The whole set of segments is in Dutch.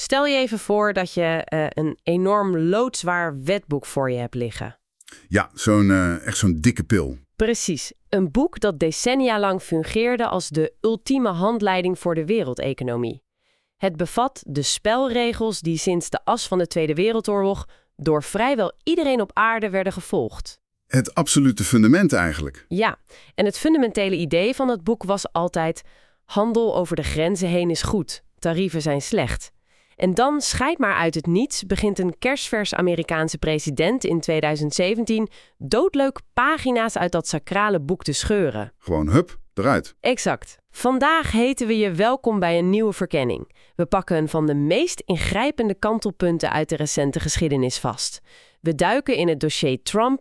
Stel je even voor dat je een enorm loodzwaar wetboek voor je hebt liggen. Ja, echt zo'n dikke pil. Precies, een boek dat decennia lang fungeerde als de ultieme handleiding voor de wereldeconomie. Het bevat de spelregels die sinds de as van de Tweede Wereldoorlog door vrijwel iedereen op aarde werden gevolgd. Het absolute fundament eigenlijk. Ja, en het fundamentele idee van het boek was altijd: handel over de grenzen heen is goed, tarieven zijn slecht. En dan, schijt maar uit het niets, begint een kerstvers Amerikaanse president in 2017 doodleuk pagina's uit dat sacrale boek te scheuren. Gewoon hup, eruit. Exact. Vandaag heten we je welkom bij een nieuwe verkenning. We pakken een van de meest ingrijpende kantelpunten uit de recente geschiedenis vast. We duiken in het dossier Trump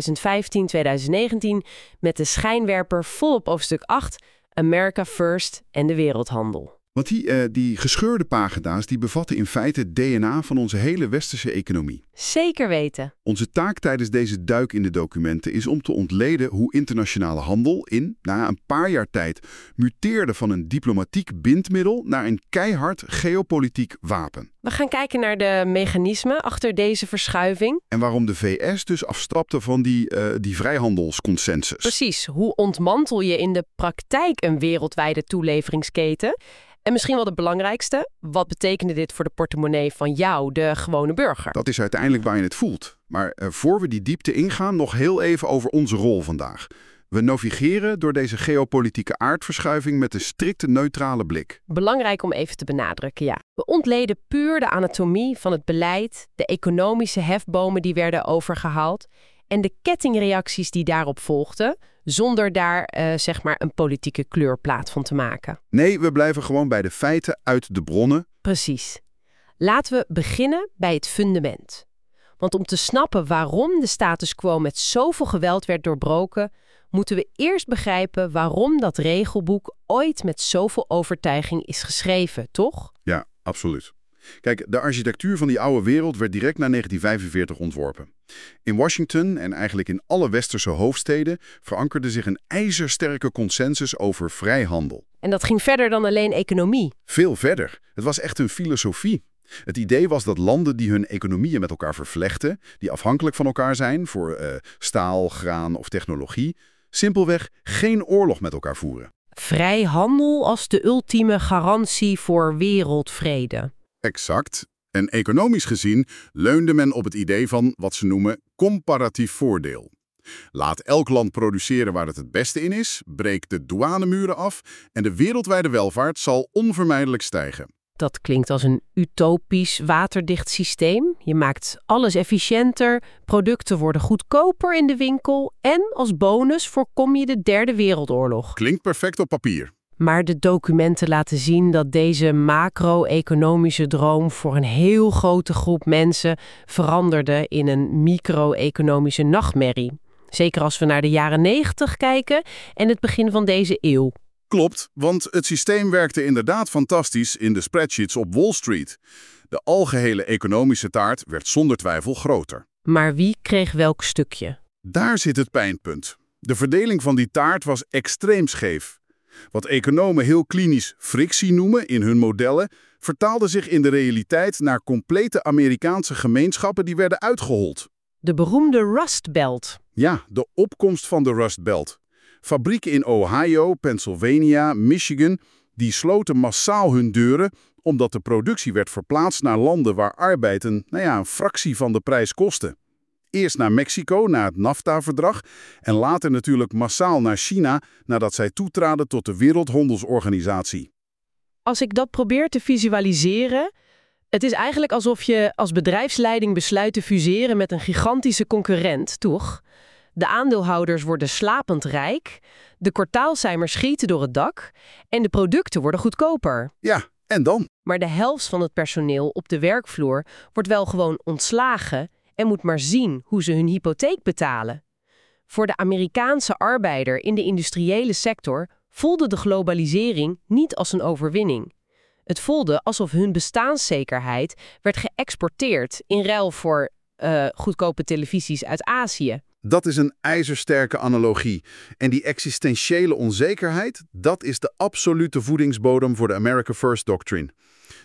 2015-2019 met de schijnwerper volop op stuk 8, America First en de wereldhandel. Want die gescheurde pagina's die bevatten in feite het DNA van onze hele westerse economie. Zeker weten. Onze taak tijdens deze duik in de documenten is om te ontleden hoe internationale handel na een paar jaar tijd muteerde van een diplomatiek bindmiddel naar een keihard geopolitiek wapen. We gaan kijken naar de mechanismen achter deze verschuiving. En waarom de VS dus afstapte van die vrijhandelsconsensus. Precies, hoe ontmantel je in de praktijk een wereldwijde toeleveringsketen? En misschien wel het belangrijkste, wat betekende dit voor de portemonnee van jou, de gewone burger? Dat is uiteindelijk waar je het voelt. Maar voor we die diepte ingaan, nog heel even over onze rol vandaag. We navigeren door deze geopolitieke aardverschuiving met een strikte neutrale blik. Belangrijk om even te benadrukken, ja. We ontleden puur de anatomie van het beleid, de economische hefbomen die werden overgehaald en de kettingreacties die daarop volgden, zonder daar een politieke kleurplaat van te maken. Nee, we blijven gewoon bij de feiten uit de bronnen. Precies. Laten we beginnen bij het fundament. Want om te snappen waarom de status quo met zoveel geweld werd doorbroken, moeten we eerst begrijpen waarom dat regelboek ooit met zoveel overtuiging is geschreven, toch? Ja, absoluut. Kijk, de architectuur van die oude wereld werd direct na 1945 ontworpen. In Washington en eigenlijk in alle westerse hoofdsteden verankerde zich een ijzersterke consensus over vrijhandel. En dat ging verder dan alleen economie. Veel verder. Het was echt een filosofie. Het idee was dat landen die hun economieën met elkaar vervlechten, die afhankelijk van elkaar zijn voor staal, graan of technologie, simpelweg geen oorlog met elkaar voeren. Vrijhandel als de ultieme garantie voor wereldvrede. Exact. En economisch gezien leunde men op het idee van wat ze noemen comparatief voordeel. Laat elk land produceren waar het beste in is, breek de douanemuren af en de wereldwijde welvaart zal onvermijdelijk stijgen. Dat klinkt als een utopisch waterdicht systeem. Je maakt alles efficiënter, producten worden goedkoper in de winkel en als bonus voorkom je de Derde Wereldoorlog. Klinkt perfect op papier. Maar de documenten laten zien dat deze macro-economische droom voor een heel grote groep mensen veranderde in een micro-economische nachtmerrie. Zeker als we naar de jaren 90 kijken en het begin van deze eeuw. Klopt, want het systeem werkte inderdaad fantastisch in de spreadsheets op Wall Street. De algehele economische taart werd zonder twijfel groter. Maar wie kreeg welk stukje? Daar zit het pijnpunt. De verdeling van die taart was extreem scheef. Wat economen heel klinisch frictie noemen in hun modellen, vertaalde zich in de realiteit naar complete Amerikaanse gemeenschappen die werden uitgehold. De beroemde Rust Belt. Ja, de opkomst van de Rust Belt. Fabrieken in Ohio, Pennsylvania, Michigan, die sloten massaal hun deuren omdat de productie werd verplaatst naar landen waar arbeid een fractie van de prijs kostte. Eerst naar Mexico, na het NAFTA-verdrag en later natuurlijk massaal naar China nadat zij toetraden tot de Wereldhandelsorganisatie. Als ik dat probeer te visualiseren, het is eigenlijk alsof je als bedrijfsleiding besluit te fuseren met een gigantische concurrent, toch? De aandeelhouders worden slapend rijk, de kwartaalcijfers schieten door het dak en de producten worden goedkoper. Ja, en dan? Maar de helft van het personeel op de werkvloer wordt wel gewoon ontslagen en moet maar zien hoe ze hun hypotheek betalen. Voor de Amerikaanse arbeider in de industriële sector voelde de globalisering niet als een overwinning. Het voelde alsof hun bestaanszekerheid werd geëxporteerd in ruil voor goedkope televisies uit Azië. Dat is een ijzersterke analogie. En die existentiële onzekerheid, dat is de absolute voedingsbodem voor de America First Doctrine.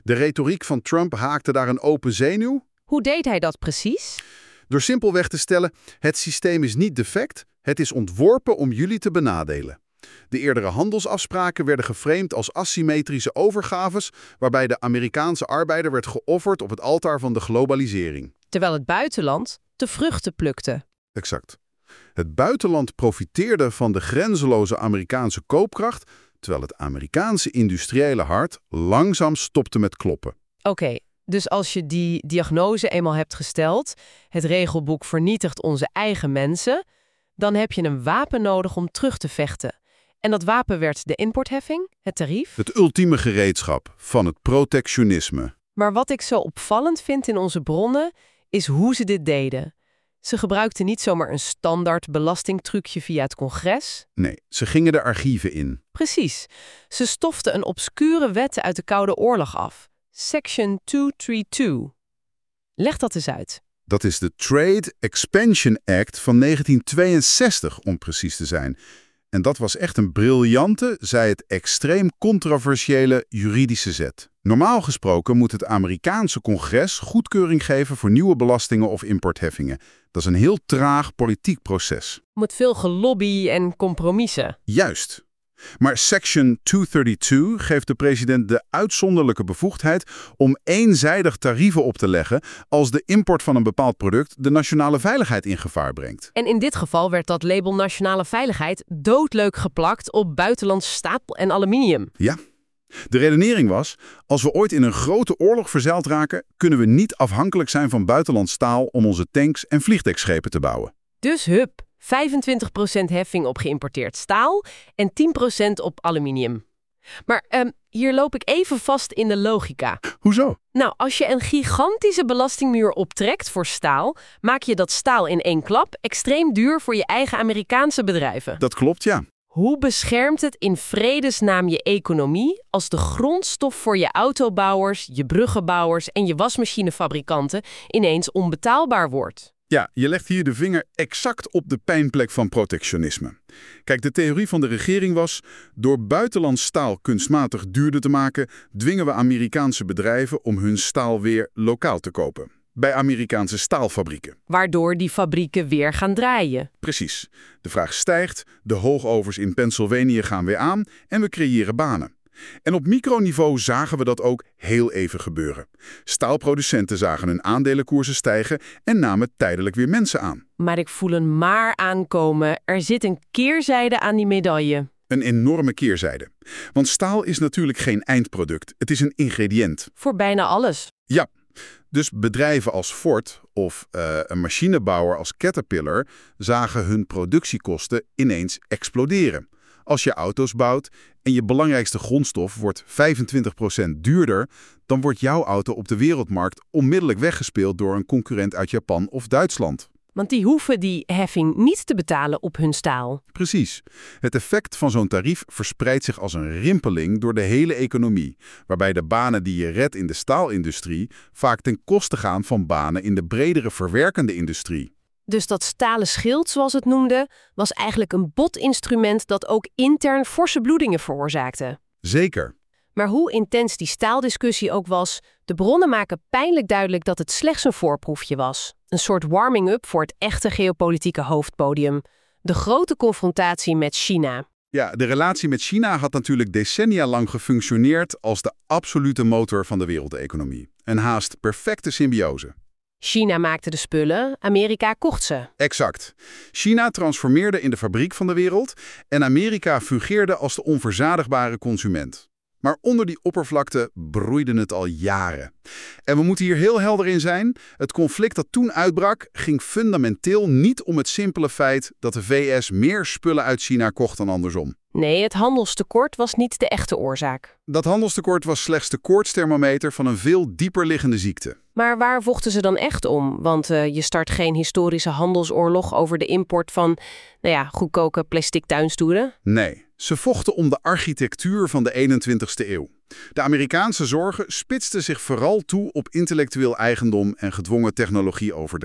De retoriek van Trump haakte daar een open zenuw. Hoe deed hij dat precies? Door simpelweg te stellen, het systeem is niet defect, het is ontworpen om jullie te benadelen. De eerdere handelsafspraken werden geframed als asymmetrische overgaves, waarbij de Amerikaanse arbeider werd geofferd op het altaar van de globalisering. Terwijl het buitenland de vruchten plukte. Exact. Het buitenland profiteerde van de grenzeloze Amerikaanse koopkracht, terwijl het Amerikaanse industriële hart langzaam stopte met kloppen. Oké, dus als je die diagnose eenmaal hebt gesteld, het regelboek vernietigt onze eigen mensen, dan heb je een wapen nodig om terug te vechten. En dat wapen werd de importheffing, het tarief. Het ultieme gereedschap van het protectionisme. Maar wat ik zo opvallend vind in onze bronnen, is hoe ze dit deden. Ze gebruikten niet zomaar een standaard belastingtrucje via het congres. Nee, ze gingen de archieven in. Precies. Ze stoften een obscure wet uit de Koude Oorlog af. Section 232. Leg dat eens uit. Dat is de Trade Expansion Act van 1962, om precies te zijn. En dat was echt een briljante, zij het extreem controversiële juridische zet. Normaal gesproken moet het Amerikaanse congres goedkeuring geven voor nieuwe belastingen of importheffingen. Dat is een heel traag politiek proces. Met veel gelobby en compromissen. Juist. Maar Section 232 geeft de president de uitzonderlijke bevoegdheid om eenzijdig tarieven op te leggen als de import van een bepaald product de nationale veiligheid in gevaar brengt. En in dit geval werd dat label nationale veiligheid doodleuk geplakt op buitenlands staal en aluminium. Ja. De redenering was, als we ooit in een grote oorlog verzeild raken, kunnen we niet afhankelijk zijn van buitenlands staal om onze tanks en vliegdekschepen te bouwen. Dus hup, 25% heffing op geïmporteerd staal en 10% op aluminium. Maar hier loop ik even vast in de logica. Hoezo? Nou, als je een gigantische belastingmuur optrekt voor staal, maak je dat staal in één klap extreem duur voor je eigen Amerikaanse bedrijven. Dat klopt, ja. Hoe beschermt het in vredesnaam je economie als de grondstof voor je autobouwers, je bruggenbouwers en je wasmachinefabrikanten ineens onbetaalbaar wordt? Ja, je legt hier de vinger exact op de pijnplek van protectionisme. Kijk, de theorie van de regering was, door buitenlands staal kunstmatig duurder te maken, dwingen we Amerikaanse bedrijven om hun staal weer lokaal te kopen. Bij Amerikaanse staalfabrieken. Waardoor die fabrieken weer gaan draaien. Precies. De vraag stijgt, de hoogovens in Pennsylvanië gaan weer aan en we creëren banen. En op microniveau zagen we dat ook heel even gebeuren. Staalproducenten zagen hun aandelenkoersen stijgen en namen tijdelijk weer mensen aan. Maar ik voel een maar aankomen. Er zit een keerzijde aan die medaille. Een enorme keerzijde. Want staal is natuurlijk geen eindproduct. Het is een ingrediënt. Voor bijna alles. Ja. Dus bedrijven als Ford of een machinebouwer als Caterpillar zagen hun productiekosten ineens exploderen. Als je auto's bouwt en je belangrijkste grondstof wordt 25% duurder, dan wordt jouw auto op de wereldmarkt onmiddellijk weggespeeld door een concurrent uit Japan of Duitsland. Want die hoeven die heffing niet te betalen op hun staal. Precies. Het effect van zo'n tarief verspreidt zich als een rimpeling door de hele economie, waarbij de banen die je redt in de staalindustrie vaak ten koste gaan van banen in de bredere verwerkende industrie. Dus dat stalen schild, zoals het noemde, was eigenlijk een botinstrument dat ook intern forse bloedingen veroorzaakte. Zeker. Maar hoe intens die staaldiscussie ook was, de bronnen maken pijnlijk duidelijk dat het slechts een voorproefje was. Een soort warming-up voor het echte geopolitieke hoofdpodium. De grote confrontatie met China. Ja, de relatie met China had natuurlijk decennia lang gefunctioneerd als de absolute motor van de wereldeconomie. Een haast perfecte symbiose. China maakte de spullen, Amerika kocht ze. Exact. China transformeerde in de fabriek van de wereld en Amerika fungeerde als de onverzadigbare consument. Maar onder die oppervlakte broeide het al jaren. En we moeten hier heel helder in zijn. Het conflict dat toen uitbrak ging fundamenteel niet om het simpele feit dat de VS meer spullen uit China kocht dan andersom. Nee, het handelstekort was niet de echte oorzaak. Dat handelstekort was slechts de koortsthermometer van een veel dieper liggende ziekte. Maar waar vochten ze dan echt om? Want je start geen historische handelsoorlog over de import van, goedkope plastic tuinstoelen. Nee, ze vochten om de architectuur van de 21ste eeuw. De Amerikaanse zorgen spitsten zich vooral toe op intellectueel eigendom en gedwongen technologieoverdracht.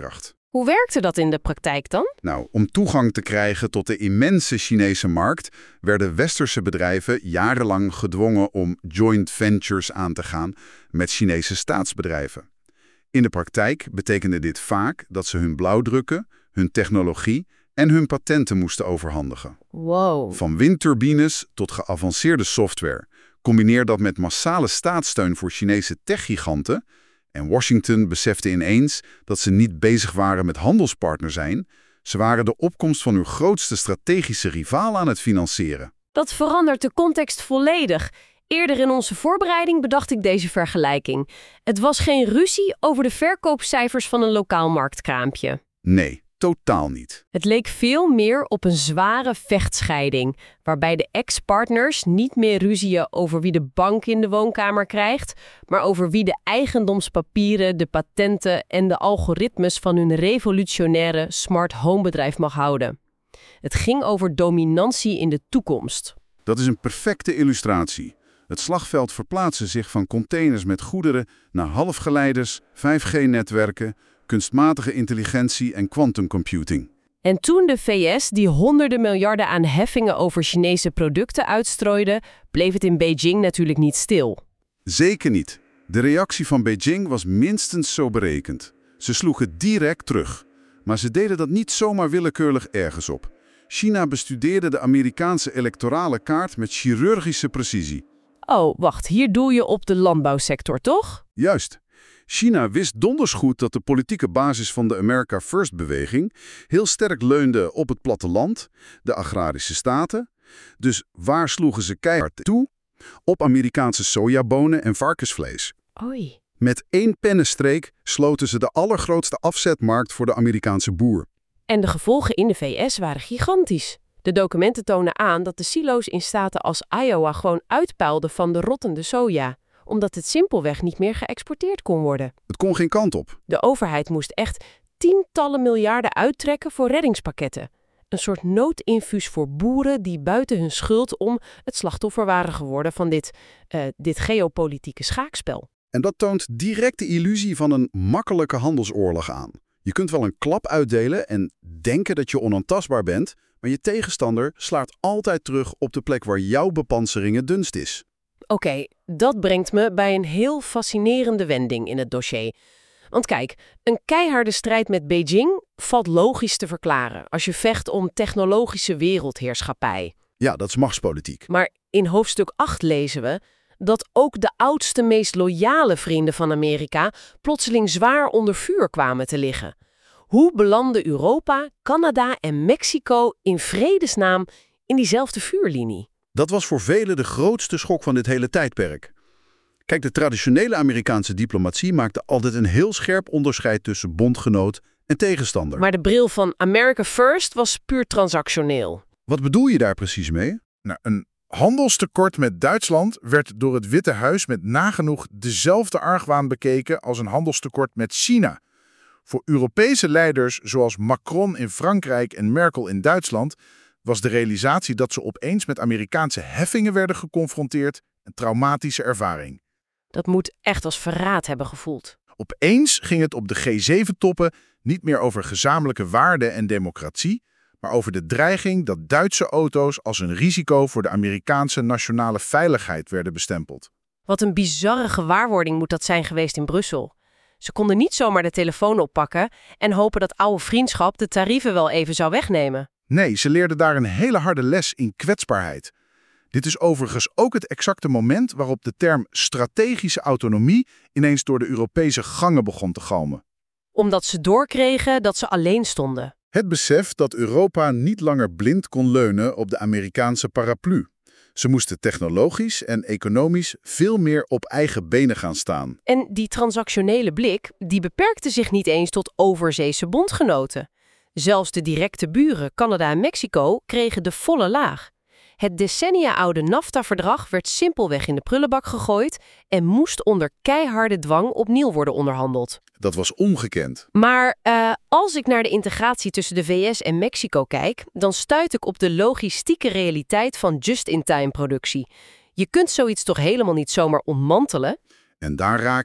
Hoe werkte dat in de praktijk dan? Nou, om toegang te krijgen tot de immense Chinese markt werden westerse bedrijven jarenlang gedwongen om joint ventures aan te gaan met Chinese staatsbedrijven. In de praktijk betekende dit vaak dat ze hun blauwdrukken, hun technologie en hun patenten moesten overhandigen. Wow. Van windturbines tot geavanceerde software. Combineer dat met massale staatssteun voor Chinese techgiganten. En Washington besefte ineens dat ze niet bezig waren met handelspartner zijn. Ze waren de opkomst van hun grootste strategische rivaal aan het financieren. Dat verandert de context volledig. Eerder in onze voorbereiding bedacht ik deze vergelijking. Het was geen ruzie over de verkoopcijfers van een lokaal marktkraampje. Nee, totaal niet. Het leek veel meer op een zware vechtscheiding, waarbij de ex-partners niet meer ruzieën over wie de bank in de woonkamer krijgt, maar over wie de eigendomspapieren, de patenten en de algoritmes van hun revolutionaire smart home bedrijf mag houden. Het ging over dominantie in de toekomst. Dat is een perfecte illustratie. Het slagveld verplaatste zich van containers met goederen naar halfgeleiders, 5G-netwerken, kunstmatige intelligentie en quantumcomputing. En toen de VS die honderden miljarden aan heffingen over Chinese producten uitstrooide, bleef het in Beijing natuurlijk niet stil. Zeker niet. De reactie van Beijing was minstens zo berekend. Ze sloegen direct terug. Maar ze deden dat niet zomaar willekeurig ergens op. China bestudeerde de Amerikaanse electorale kaart met chirurgische precisie. Oh, wacht, hier doel je op de landbouwsector, toch? Juist. China wist donders goed dat de politieke basis van de America First-beweging heel sterk leunde op het platteland, de agrarische staten. Dus waar sloegen ze keihard toe? Op Amerikaanse sojabonen en varkensvlees. Oei. Met één pennenstreek sloten ze de allergrootste afzetmarkt voor de Amerikaanse boer. En de gevolgen in de VS waren gigantisch. De documenten tonen aan dat de silo's in staten als Iowa gewoon uitpuilden van de rottende soja, omdat het simpelweg niet meer geëxporteerd kon worden. Het kon geen kant op. De overheid moest echt tientallen miljarden uittrekken voor reddingspakketten. Een soort noodinfuus voor boeren die buiten hun schuld om het slachtoffer waren geworden van dit geopolitieke schaakspel. En dat toont direct de illusie van een makkelijke handelsoorlog aan. Je kunt wel een klap uitdelen en denken dat je onaantastbaar bent, maar je tegenstander slaat altijd terug op de plek waar jouw bepansering het dunst is. Oké, dat brengt me bij een heel fascinerende wending in het dossier. Want kijk, een keiharde strijd met Beijing valt logisch te verklaren als je vecht om technologische wereldheerschappij. Ja, dat is machtspolitiek. Maar in hoofdstuk 8 lezen we dat ook de oudste, meest loyale vrienden van Amerika plotseling zwaar onder vuur kwamen te liggen. Hoe belanden Europa, Canada en Mexico in vredesnaam in diezelfde vuurlinie? Dat was voor velen de grootste schok van dit hele tijdperk. Kijk, de traditionele Amerikaanse diplomatie maakte altijd een heel scherp onderscheid tussen bondgenoot en tegenstander. Maar de bril van America First was puur transactioneel. Wat bedoel je daar precies mee? Nou, een handelstekort met Duitsland werd door het Witte Huis met nagenoeg dezelfde argwaan bekeken als een handelstekort met China. Voor Europese leiders zoals Macron in Frankrijk en Merkel in Duitsland was de realisatie dat ze opeens met Amerikaanse heffingen werden geconfronteerd een traumatische ervaring. Dat moet echt als verraad hebben gevoeld. Opeens ging het op de G7-toppen niet meer over gezamenlijke waarden en democratie, maar over de dreiging dat Duitse auto's als een risico voor de Amerikaanse nationale veiligheid werden bestempeld. Wat een bizarre gewaarwording moet dat zijn geweest in Brussel. Ze konden niet zomaar de telefoon oppakken en hopen dat oude vriendschap de tarieven wel even zou wegnemen. Nee, ze leerden daar een hele harde les in kwetsbaarheid. Dit is overigens ook het exacte moment waarop de term strategische autonomie ineens door de Europese gangen begon te galmen. Omdat ze doorkregen dat ze alleen stonden. Het besef dat Europa niet langer blind kon leunen op de Amerikaanse paraplu. Ze moesten technologisch en economisch veel meer op eigen benen gaan staan. En die transactionele blik, die beperkte zich niet eens tot overzeese bondgenoten. Zelfs de directe buren, Canada en Mexico, kregen de volle laag. Het decennia-oude NAFTA-verdrag werd simpelweg in de prullenbak gegooid en moest onder keiharde dwang opnieuw worden onderhandeld. Dat was ongekend. Maar als ik naar de integratie tussen de VS en Mexico kijk, dan stuit ik op de logistieke realiteit van just-in-time productie. Je kunt zoiets toch helemaal niet zomaar ontmantelen? En daar raak je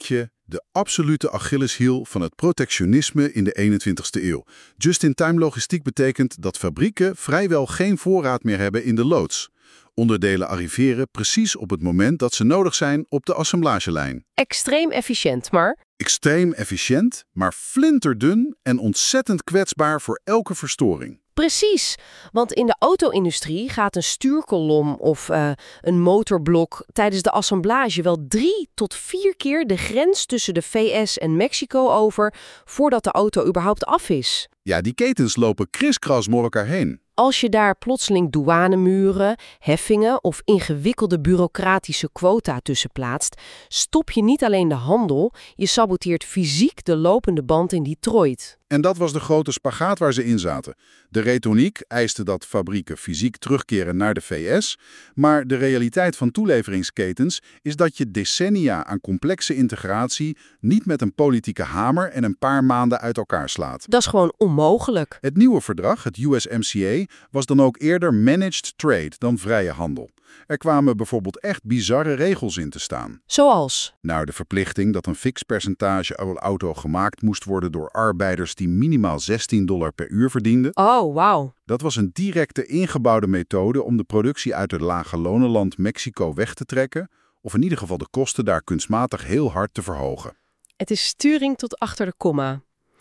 De absolute Achilleshiel van het protectionisme in de 21ste eeuw. Just-in-time logistiek betekent dat fabrieken vrijwel geen voorraad meer hebben in de loods. Onderdelen arriveren precies op het moment dat ze nodig zijn op de assemblagelijn. Extreem efficiënt, maar Extreem efficiënt, maar flinterdun en ontzettend kwetsbaar voor elke verstoring. precies. Want in de auto-industrie gaat een stuurkolom of een motorblok tijdens de assemblage wel 3 tot 4 keer de grens tussen de VS en Mexico over voordat de auto überhaupt af is. Ja, die ketens lopen kriskras door elkaar heen. Als je daar plotseling douanemuren, heffingen of ingewikkelde bureaucratische quota tussen plaatst, stop je niet alleen de handel, je saboteert fysiek de lopende band in Detroit. En dat was de grote spagaat waar ze in zaten. De retoriek eiste dat fabrieken fysiek terugkeren naar de VS, maar de realiteit van toeleveringsketens is dat je decennia aan complexe integratie niet met een politieke hamer en een paar maanden uit elkaar slaat. Dat is gewoon onmogelijk. Het nieuwe verdrag, het USMCA, was dan ook eerder managed trade dan vrije handel. Er kwamen bijvoorbeeld echt bizarre regels in te staan. Zoals? Nou, de verplichting dat een fix percentage auto gemaakt moest worden door arbeiders die minimaal $16 per uur verdienden. Oh, wauw. Dat was een directe ingebouwde methode om de productie uit het lage lonenland Mexico weg te trekken, of in ieder geval de kosten daar kunstmatig heel hard te verhogen. Het is sturing tot achter de komma.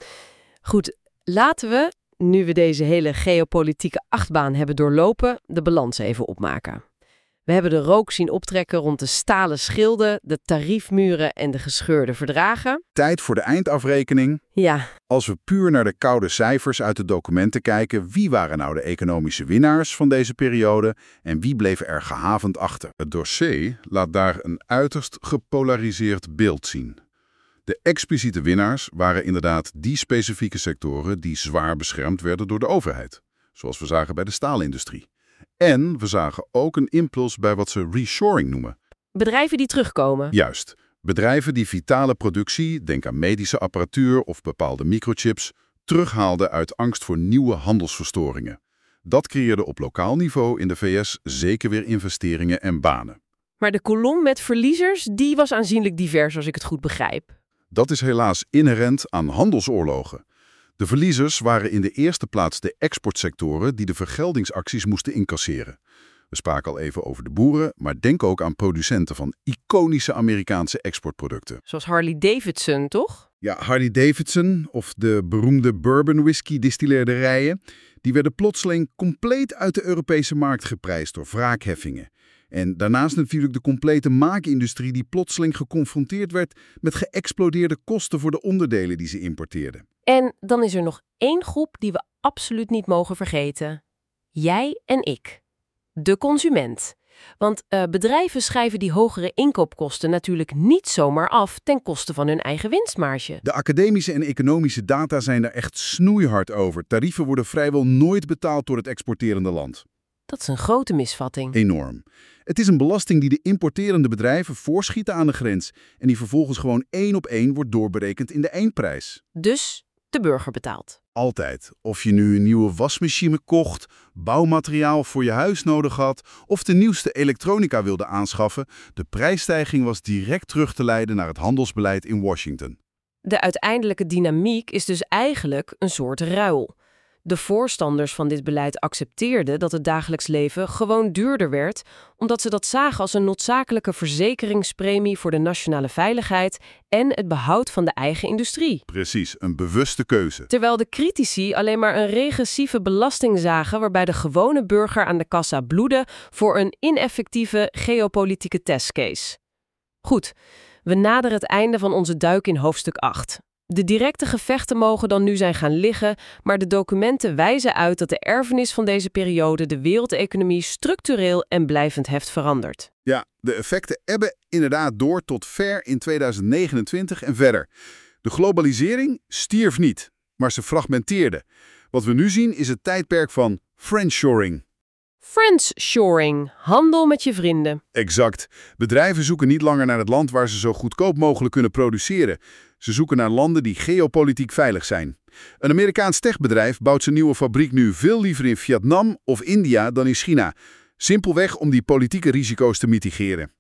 Goed, laten we, nu we deze hele geopolitieke achtbaan hebben doorlopen, de balans even opmaken. We hebben de rook zien optrekken rond de stalen schilden, de tariefmuren en de gescheurde verdragen. Tijd voor de eindafrekening. Ja, Als we puur naar de koude cijfers uit de documenten kijken, wie waren nou de economische winnaars van deze periode en wie bleef er gehavend achter? Het dossier laat daar een uiterst gepolariseerd beeld zien. De expliciete winnaars waren inderdaad die specifieke sectoren die zwaar beschermd werden door de overheid, zoals we zagen bij de staalindustrie. En we zagen ook een impuls bij wat ze reshoring noemen. bedrijven die terugkomen. Juist, bedrijven die vitale productie, denk aan medische apparatuur of bepaalde microchips, terughaalden uit angst voor nieuwe handelsverstoringen. Dat creëerde op lokaal niveau in de VS zeker weer investeringen en banen. Maar de kolom met verliezers, die was aanzienlijk divers als ik het goed begrijp. Dat is helaas inherent aan handelsoorlogen. De verliezers waren in de eerste plaats de exportsectoren die de vergeldingsacties moesten incasseren. We spraken al even over de boeren, maar denk ook aan producenten van iconische Amerikaanse exportproducten. Zoals Harley-Davidson, toch? Ja, Harley-Davidson of de beroemde bourbon whisky distilleerderijen, die werden plotseling compleet uit de Europese markt geprijsd door wraakheffingen. En daarnaast natuurlijk de complete maakindustrie die plotseling geconfronteerd werd met geëxplodeerde kosten voor de onderdelen die ze importeerden. En dan is er nog één groep die we absoluut niet mogen vergeten. Jij en ik. De consument. Want bedrijven schrijven die hogere inkoopkosten natuurlijk niet zomaar af ten koste van hun eigen winstmarge. De academische en economische data zijn daar echt snoeihard over. Tarieven worden vrijwel nooit betaald door het exporterende land. Dat is een grote misvatting. Enorm. Het is een belasting die de importerende bedrijven voorschieten aan de grens en die vervolgens gewoon 1 op 1 wordt doorberekend in de eindprijs. Dus de burger betaalt. Altijd. Of je nu een nieuwe wasmachine kocht, bouwmateriaal voor je huis nodig had of de nieuwste elektronica wilde aanschaffen, de prijsstijging was direct terug te leiden naar het handelsbeleid in Washington. De uiteindelijke dynamiek is dus eigenlijk een soort ruil. De voorstanders van dit beleid accepteerden dat het dagelijks leven gewoon duurder werd, omdat ze dat zagen als een noodzakelijke verzekeringspremie voor de nationale veiligheid en het behoud van de eigen industrie. Precies, een bewuste keuze. Terwijl de critici alleen maar een regressieve belasting zagen waarbij de gewone burger aan de kassa bloedde voor een ineffectieve geopolitieke testcase. Goed, we naderen het einde van onze duik in hoofdstuk 8. De directe gevechten mogen dan nu zijn gaan liggen, maar de documenten wijzen uit dat de erfenis van deze periode de wereldeconomie structureel en blijvend heeft veranderd. Ja, de effecten ebben inderdaad door tot ver in 2029 en verder. De globalisering stierf niet, maar ze fragmenteerde. Wat we nu zien is het tijdperk van friendshoring. Friendshoring, handel met je vrienden. Exact. Bedrijven zoeken niet langer naar het land waar ze zo goedkoop mogelijk kunnen produceren. Ze zoeken naar landen die geopolitiek veilig zijn. Een Amerikaans techbedrijf bouwt zijn nieuwe fabriek nu veel liever in Vietnam of India dan in China. Simpelweg om die politieke risico's te mitigeren.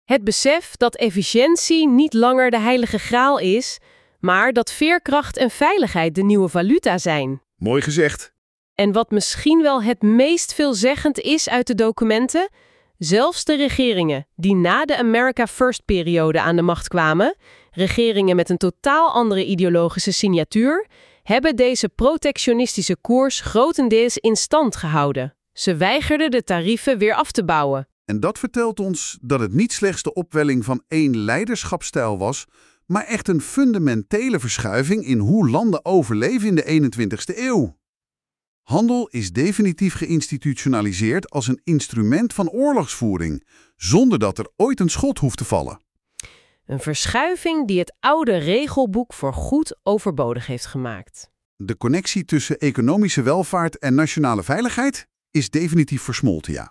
Het besef dat efficiëntie niet langer de heilige graal is, maar dat veerkracht en veiligheid de nieuwe valuta zijn. Mooi gezegd. En wat misschien wel het meest veelzeggend is uit de documenten, zelfs de regeringen die na de America First-periode aan de macht kwamen, regeringen met een totaal andere ideologische signatuur, hebben deze protectionistische koers grotendeels in stand gehouden. Ze weigerden de tarieven weer af te bouwen. En dat vertelt ons dat het niet slechts de opwelling van één leiderschapsstijl was, maar echt een fundamentele verschuiving in hoe landen overleven in de 21ste eeuw. Handel is definitief geïnstitutionaliseerd als een instrument van oorlogsvoering, zonder dat er ooit een schot hoeft te vallen. Een verschuiving die het oude regelboek voorgoed overbodig heeft gemaakt. De connectie tussen economische welvaart en nationale veiligheid is definitief versmolten, ja.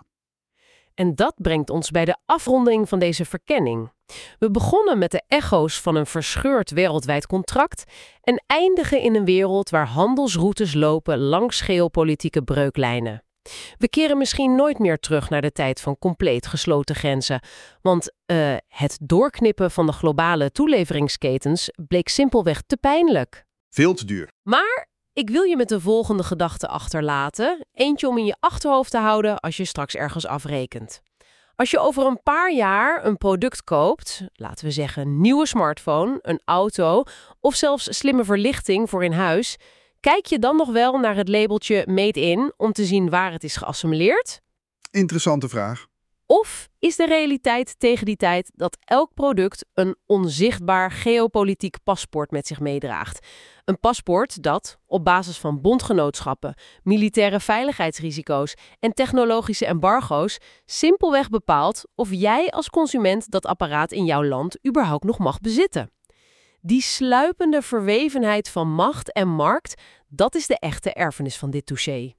En dat brengt ons bij de afronding van deze verkenning. We begonnen met de echo's van een verscheurd wereldwijd contract en eindigen in een wereld waar handelsroutes lopen langs geopolitieke breuklijnen. We keren misschien nooit meer terug naar de tijd van compleet gesloten grenzen, want het doorknippen van de globale toeleveringsketens bleek simpelweg te pijnlijk. Veel te duur. Maar ik wil je met de volgende gedachte achterlaten. Eentje om in je achterhoofd te houden als je straks ergens afrekent. Als je over een paar jaar een product koopt, laten we zeggen een nieuwe smartphone, een auto of zelfs slimme verlichting voor in huis, kijk je dan nog wel naar het labeltje Made in om te zien waar het is geassembleerd? Interessante vraag. Of is de realiteit tegen die tijd dat elk product een onzichtbaar geopolitiek paspoort met zich meedraagt? Een paspoort dat, op basis van bondgenootschappen, militaire veiligheidsrisico's en technologische embargo's, simpelweg bepaalt of jij als consument dat apparaat in jouw land überhaupt nog mag bezitten. Die sluipende verwevenheid van macht en markt, dat is de echte erfenis van dit dossier.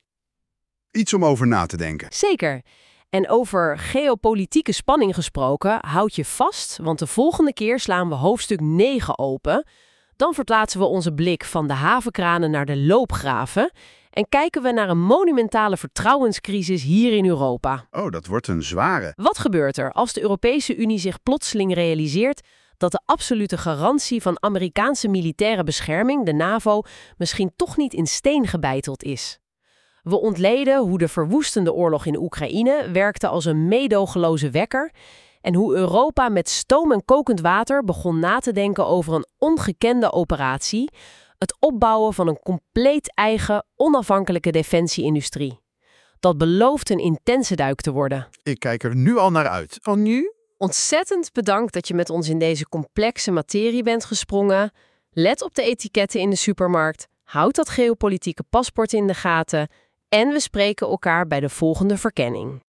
Iets om over na te denken. Zeker. En over geopolitieke spanning gesproken, houd je vast, want de volgende keer slaan we hoofdstuk 9 open. Dan verplaatsen we onze blik van de havenkranen naar de loopgraven en kijken we naar een monumentale vertrouwenscrisis hier in Europa. Oh, dat wordt een zware. Wat gebeurt er als de Europese Unie zich plotseling realiseert dat de absolute garantie van Amerikaanse militaire bescherming, de NAVO, misschien toch niet in steen gebeiteld is? We ontleden hoe de verwoestende oorlog in Oekraïne werkte als een meedogenloze wekker en hoe Europa met stoom en kokend water begon na te denken over een ongekende operatie, het opbouwen van een compleet eigen, onafhankelijke defensieindustrie. Dat belooft een intense duik te worden. Ik kijk er nu al naar uit. Oh, nu? Ontzettend bedankt dat je met ons in deze complexe materie bent gesprongen. Let op de etiketten in de supermarkt, houd dat geopolitieke paspoort in de gaten en we spreken elkaar bij de volgende verkenning.